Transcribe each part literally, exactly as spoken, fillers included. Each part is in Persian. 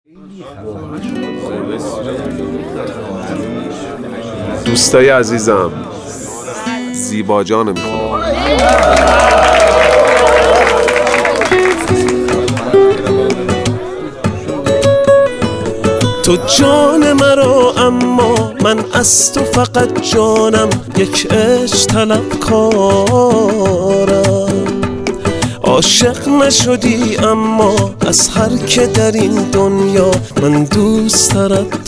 دوستای عزیزم، زیبا جانو میخونم. تو جان مرا اما من از تو فقط جانم، یک عشق طلبکارم. عاشق نشدی اما از هر که در این دنیا من دوست ترت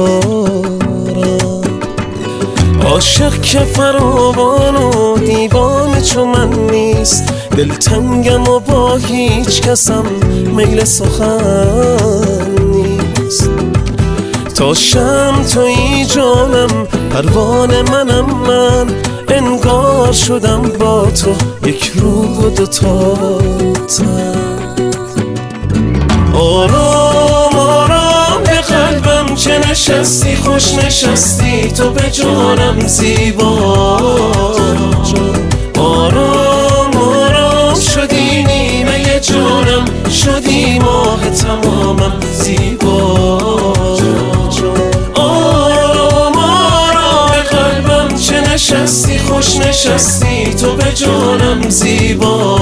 دارم. عاشق که فراوان و دیوانه چو من نیست، دلتنگم و با هیچ کسم میل سخن نیست. تا شم تویی جانم، پروانه منم من، انگار شدم با تو یک روح و دوتا تن. آرام آرام به قلبم که نشستی، خوش نشستی تو به جانم زیبا. آرام آرام شدی نیمه جانم، شدی ماه تمامم زیبا. آرام آرام به قلبم که نشستی، خوش نشستی تو به جانم زیبا.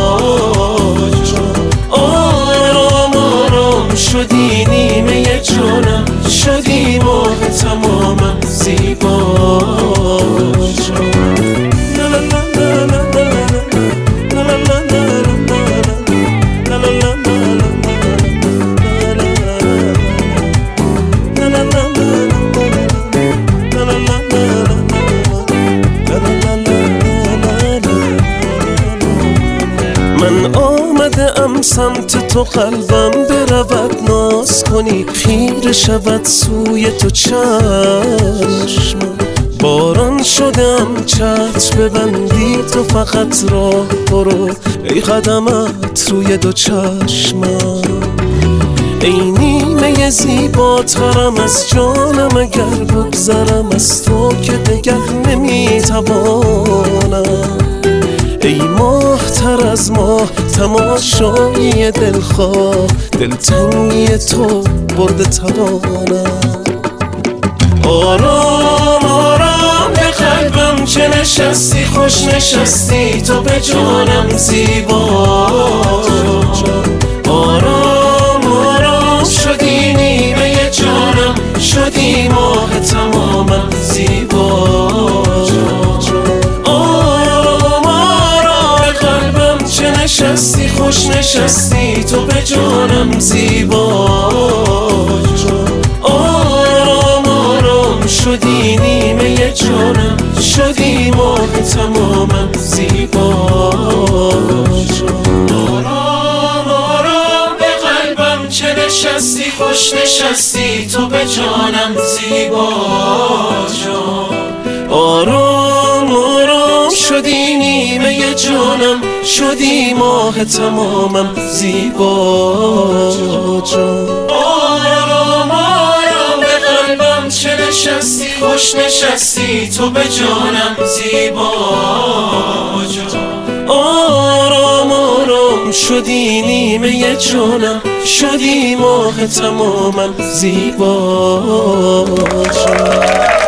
آرام آرام شدی نیمه جانم، شدی ماه تمامم زیبا. من آمده ام سمت تو، قلبم برود ناز کنی، خیره شود سوی تو چشم. باران شدم چتر ببندی تو فقط راه برو، ای قدمت روی دو چشمم. ای نیمه زیباترم از جانم، اگر بگذرم از تو که دگر نمیتوانم. ای ماه تر از ماه، تماشایی دلخواه، دلتنگی تو برده توانم. آرام آرام به قلبم که نشستی، خوش نشستی تو به جانم زیبا. آرام آرام شدی نیمه جانم، شدی ماه تمامم زیبا. نشستی خوش نشستی تو به جانم زیبا. آرام آرام شدی نیمه جانم، شدی ماه تمامم زیبا. آرام آرام به قلبم که نشستی، خوش نشستی تو به جانم زیبا. آرام آرام شدی نیمه جانم، شدی ماه تمامم زیبا. آرام آرام به قلبم که نشستی، خوش نشستی تو به جانم زیبا. آرام آرام شدی نیمه جانم، شدی ماه تمامم زیبا.